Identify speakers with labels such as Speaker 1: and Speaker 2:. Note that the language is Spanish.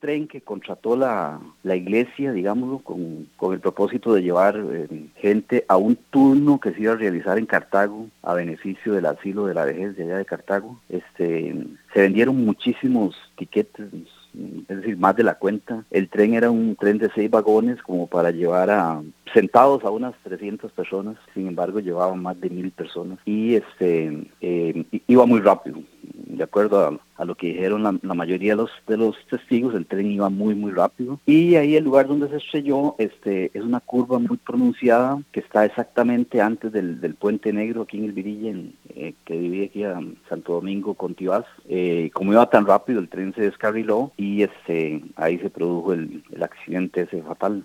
Speaker 1: tren que contrató la iglesia, digámoslo, con el propósito de llevar gente a un turno que se iba a realizar en Cartago a beneficio del asilo de la vejez de allá de Cartago. Se vendieron muchísimos tiquetes, es decir, más de la cuenta. El tren era un tren de 6 vagones como para llevar sentados a unas 300 personas, sin embargo llevaba más de 1,000 personas y iba muy rápido. De acuerdo a lo que dijeron la mayoría de los testigos, el tren iba muy muy rápido y ahí el lugar donde se estrelló es una curva muy pronunciada que está exactamente antes del Puente Negro aquí en el Virille, que divide aquí a Santo Domingo con Tibás. Como iba tan rápido, el tren se descarriló y ahí se produjo el accidente ese fatal.